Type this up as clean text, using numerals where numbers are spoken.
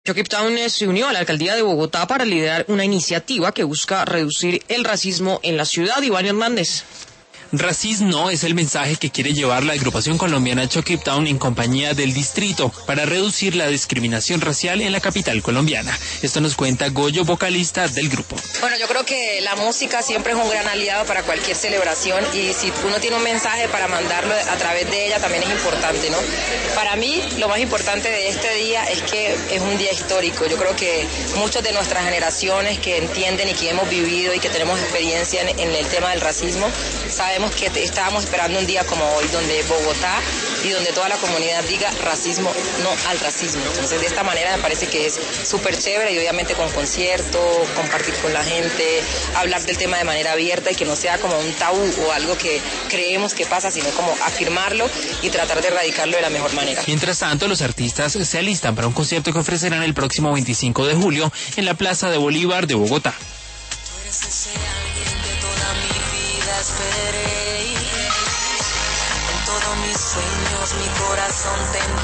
Cape Town se unió a la alcaldía de Bogotá para liderar una iniciativa que busca reducir el racismo en la ciudad. Iván Hernández. Racismo no es el mensaje que quiere llevar la agrupación colombiana Cape Town en compañía del distrito para reducir la discriminación racial en la capital colombiana. Esto nos cuenta Goyo, vocalista del grupo. Bueno, yo creo que la música siempre es un gran aliado para cualquier celebración y si uno tiene un mensaje para mandarlo a través de ella también es importante, ¿no? Para mí lo más importante de este día es que es un día histórico. Yo creo que muchos de nuestras generaciones que entienden y que hemos vivido y que tenemos experiencia en el tema del racismo, sabemos que estábamos esperando un día como hoy, donde Bogotá y donde toda la comunidad diga racismo, no al racismo. Entonces, de esta manera me parece que es súper chévere y obviamente con concierto, compartir con la gente, hablar del tema de manera abierta y que no sea como un tabú o algo que creemos que pasa, sino como afirmarlo y tratar de erradicarlo de la mejor manera. Mientras tanto, los artistas se alistan para un concierto que ofrecerán el próximo 25 de julio en la Plaza de Bolívar de Bogotá. Esperé, en todos mis sueños mi corazón te